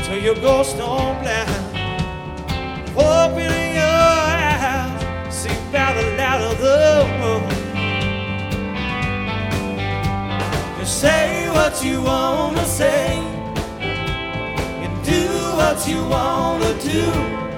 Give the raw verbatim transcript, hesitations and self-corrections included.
till your ghost don't blind. Open your eyes, see by the light of the moon. Just say what you wanna say and do what you wanna do.